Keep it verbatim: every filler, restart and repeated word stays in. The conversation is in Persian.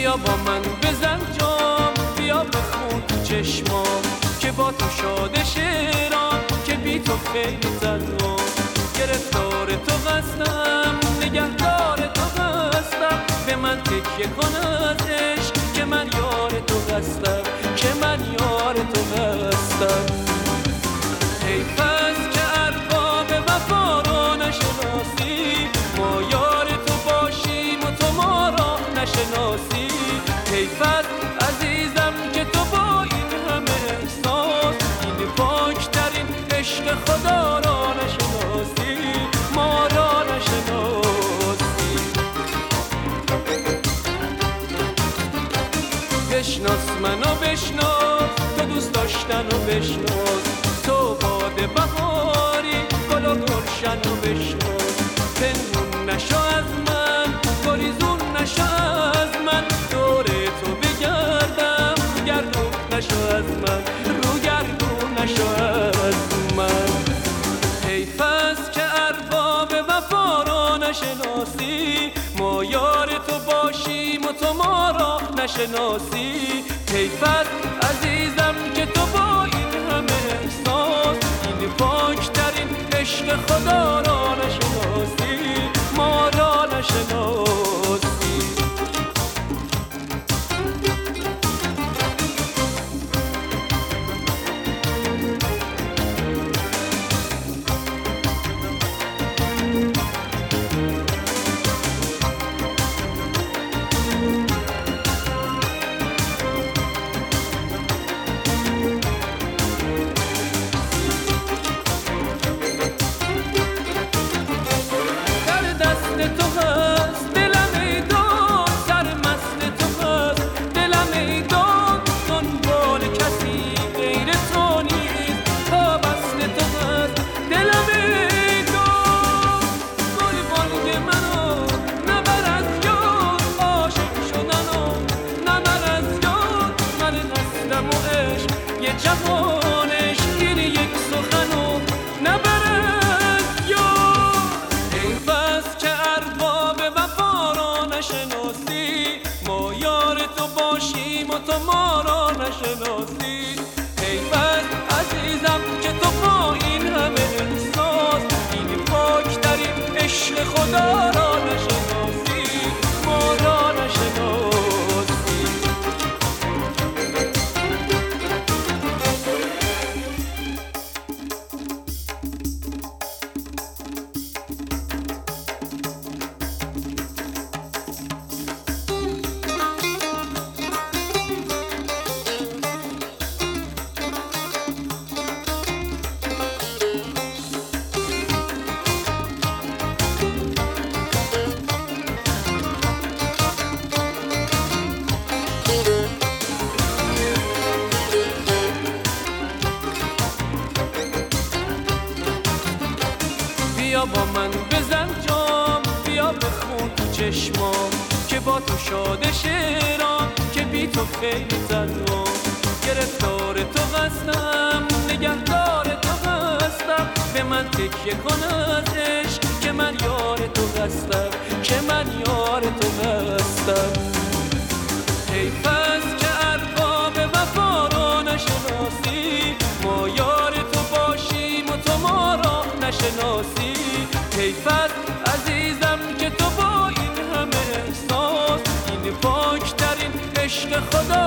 بیا با من بزن جام، بیا بخون تو چشمام که با تو شاده شیرم، که بی تو خیلی تنها. گرفتار تو هستم، نگهدار تو هستم، به من تکیه کن از عشق که من یار تو هستم، که من یار تو هستم. حیف است که ارباب وفا را نشناسی، ما یار تو باشیم و تو ما را نشناسی. حیف است عزیزم که تو با این همه احساس، این پاکترین عشق خدا را نشناسی، ما را نشناسی. بشناس منو بشناس، تو دوست داشتن و بشناس، تو باد بهاری گل و گلشن و بشناس. پنهون نشو از من، گریزون نشو از من، دور تو بگردم، گردون نشو از من، رو گردون نشو از من. حیف است که ارباب وفا را نشناسی، ما یار تو باشیم و تو ما را نشناسی. حیف است عزیزم که تو با این همه احساس، این پاکترین عشق خدا را نشناسی، ما را نشناسی. جوانش این یک سخنو نبرد یاد. حیف است که ارباب وفا را نشناسی، ما یار تو باشیم و تو ما را نشناسی. حیف است عزیزم که تو با این همه احساس، این پاکترین عشق خدا را نشناسی، ما را نشناسی. بیا با من بزن جام، بیا بخون تو چشمام که با تو شاده شیرم، که بی تو خیلی تنها. گرفتار تو هستم، نگهدار تو هستم، به من تکیه کن از عشق که من یار تو هستم، که من یار تو هستم. حیف است که ارباب وفا را نشناسی، ما یار تو باشیم و تو ما را نشناسی. حیف است عزیزم که تو با این همه احساس، این پاکترین عشق خدا